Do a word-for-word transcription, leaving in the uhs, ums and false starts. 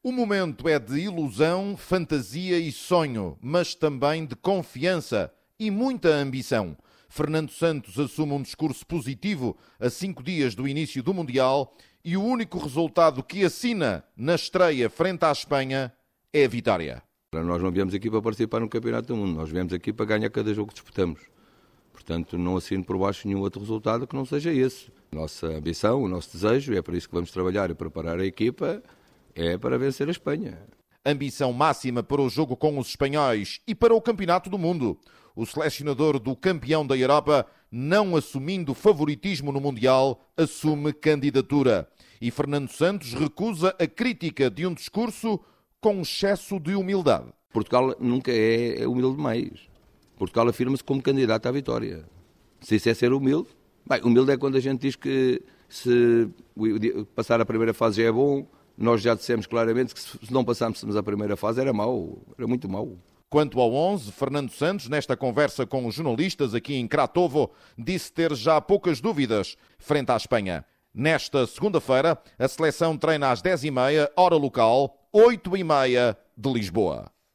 O momento é de ilusão, fantasia e sonho, mas também de confiança e muita ambição. Fernando Santos assume um discurso positivo a cinco dias do início do Mundial e o único resultado que assina na estreia frente à Espanha é a vitória. Nós não viemos aqui para participar no Campeonato do Mundo, nós viemos aqui para ganhar cada jogo que disputamos. Portanto, não assino por baixo nenhum outro resultado que não seja esse. Nossa ambição, o nosso desejo, é para isso que vamos trabalhar e preparar a equipa, é para vencer a Espanha. Ambição máxima para o jogo com os espanhóis e para o Campeonato do Mundo. O selecionador do campeão da Europa, não assumindo favoritismo no Mundial, assume candidatura. E Fernando Santos recusa a crítica de um discurso com excesso de humildade. Portugal nunca é humilde demais. Portugal afirma-se como candidato à vitória. Se isso é ser humilde, bem, humilde é quando a gente diz que se passar a primeira fase já é bom. Nós já dissemos claramente que se não passássemos a primeira fase era mau, era muito mau. Quanto ao onze, Fernando Santos, nesta conversa com os jornalistas aqui em Kratovo, disse ter já poucas dúvidas frente à Espanha. Nesta segunda-feira, a seleção treina às dez e meia, hora local, oito e meia de Lisboa.